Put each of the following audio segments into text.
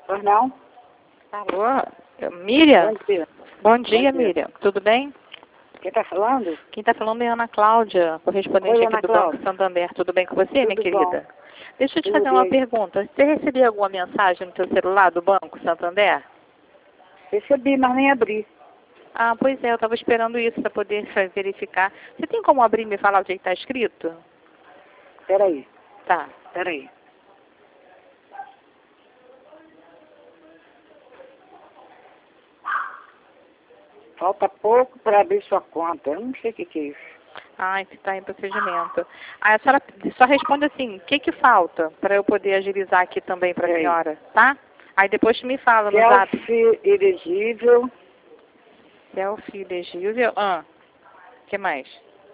Pois não? Alô? Miriam? Bom dia. Bom dia, Bom dia. Miriam. Tudo bem? Quem está falando? Quem está falando é a Ana Cláudia, correspondente Oi, aqui Ana do Cláudia. Banco Santander. Tudo bem com você, minha Tudo querida? bom. Deixa eu te Tudo fazer uma bem. pergunta. Você recebeu alguma mensagem no seu celular do Banco Santander? Recebi, mas nem abri. Ah, pois é, eu estava esperando isso para poder verificar. Você tem como abrir e me falar o que está escrito? Peraí, Tá. peraí. Falta pouco para abrir sua conta. Eu não sei o que é isso. Ah, que está em procedimento. Ah, a senhora só responde assim, o que falta para eu poder agilizar aqui também para a Peraí. senhora, tá? Aí depois me fala no zap. Selfie elegível, Selfie elegível. O que mais?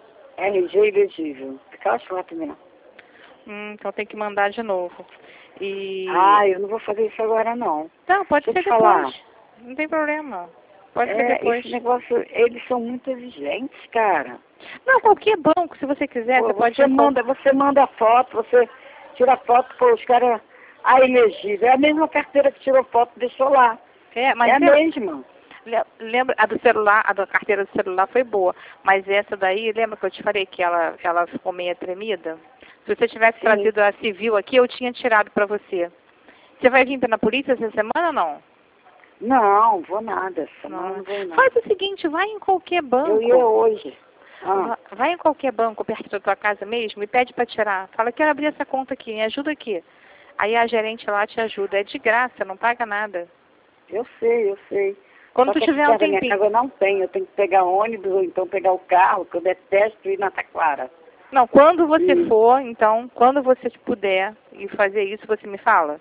RG elegível. Aquela foto mesmo. Então tem que mandar de novo. E... Ah, eu não vou fazer isso agora não. Não, pode Deixa eu ser te falar. depois. Não tem problema. Pode ser depois. Esse negócio, eles são muito exigentes, cara. Não, qualquer banco, se você quiser, Pô, você pode... você manda foto, você tira foto, pô, os caras, elegível. É a mesma carteira que tirou foto e deixou lá. É, mas É a mesma. lembra, a do celular, a da carteira do celular foi boa, mas essa daí, lembra que eu te falei que ela ficou meio tremida? Se você tivesse Sim. trazido a civil aqui, eu tinha tirado para você. Você vai vir na polícia essa semana ou não? Não, vou nada. Semana não vou não. Faz o seguinte, vai em qualquer banco. Eu ia hoje. Vai em qualquer banco perto da tua casa mesmo e pede para tirar. Fala, quero abrir essa conta aqui, me ajuda aqui. Aí a gerente lá te ajuda. É de graça, não paga nada. Eu sei. Quando Só tu que tiver aqui um perto da minha tempinho. casa eu não tenho. Eu tenho que pegar ônibus ou então pegar o carro, que eu detesto ir na Taquara. Não, quando você Sim. for, então, quando você puder e fazer isso, você me fala?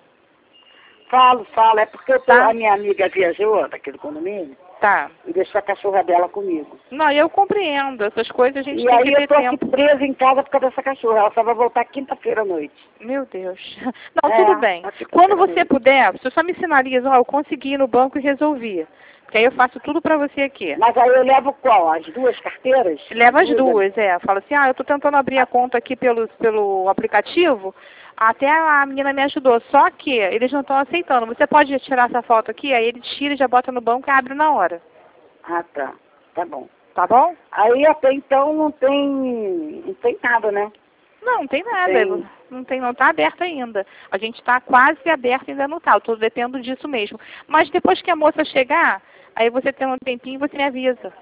Falo. É porque Tá. a minha amiga viajou daquele condomínio Tá. e deixou a cachorra dela comigo. Não, eu compreendo. Essas coisas a gente E tem aí que eu ter tô aqui tempo. presa em casa por causa dessa cachorra. Ela só vai voltar quinta-feira à noite. Meu Deus. Não, tudo bem. tá quinta-feira Quando à você noite. puder, você só me sinaliza, ó, eu consegui ir no banco e resolvi. Porque aí eu faço tudo pra você aqui. Mas aí eu levo qual? As duas carteiras? Leva as duas, Fala assim, eu tô tentando abrir a conta aqui pelo aplicativo, até a menina me ajudou, só que eles não estão aceitando. Você pode tirar essa foto aqui, aí ele tira, já bota no banco e abre na hora. Ah, tá. Tá bom. Tá bom? Aí até então não tem nada, né? Não tem nada. Tem. Não tá aberto ainda. A gente está quase aberto ainda não tá. Eu tô dependendo disso mesmo. Mas depois que a moça chegar, aí você tem um tempinho, você me avisa.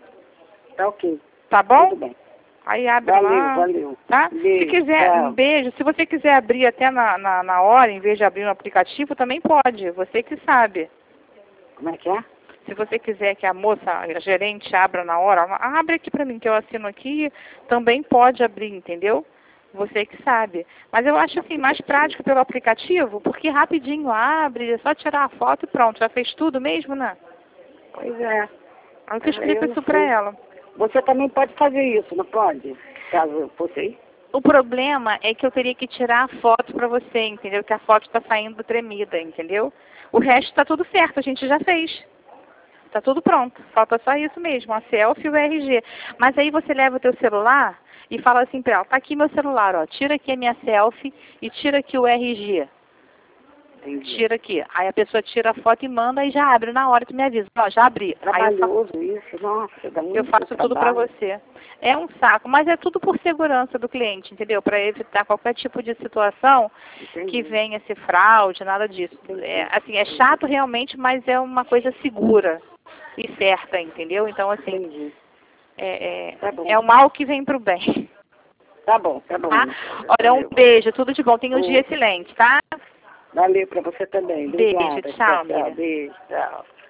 Tá ok. Tá bom? Tudo bem. Aí abre lá. Valeu. Tá? Beijo, Se quiser, tchau. um beijo. Se você quiser abrir até na hora, em vez de abrir no aplicativo, também pode. Você que sabe. Como é que é? Se você quiser que a moça, a gerente, abra na hora, abre aqui pra mim, que eu assino aqui, também pode abrir, entendeu? Você que sabe. Mas eu acho assim, mais prático pelo aplicativo, porque rapidinho abre, é só tirar a foto e pronto. Já fez tudo mesmo, né? Pois é. Aí eu explico Eu não isso pra sei. ela. Você também pode fazer isso, não pode? Caso fosse aí. O problema é que eu teria que tirar a foto pra você, entendeu? Que a foto tá saindo tremida, entendeu? O resto tá tudo certo, a gente já fez. Tá tudo pronto. Falta só isso mesmo, a selfie e o RG. Mas aí você leva o teu celular e fala assim pra ela, tá aqui meu celular, ó. Tira aqui a minha selfie e tira aqui o RG. Entendi. Tira aqui. Aí a pessoa tira a foto e manda e já abre na hora que me avisa. Ó, já abri. Trabalhoso isso, nossa, dá muito Eu faço tudo pra trabalho. você. É um saco, mas é tudo por segurança do cliente, entendeu? Para evitar qualquer tipo de situação Entendi. que venha esse fraude, nada disso. É, assim, é chato realmente, mas é uma coisa segura e certa, entendeu? Então, assim, Entendi. Tá bom. é o mal que vem pro bem. Tá bom. Tá? Olha, um beijo, tudo de bom. Tenha um dia excelente, tá? Valeu pra você também. Beijo, Obrigada. tchau, Miriam. Beijo, tchau.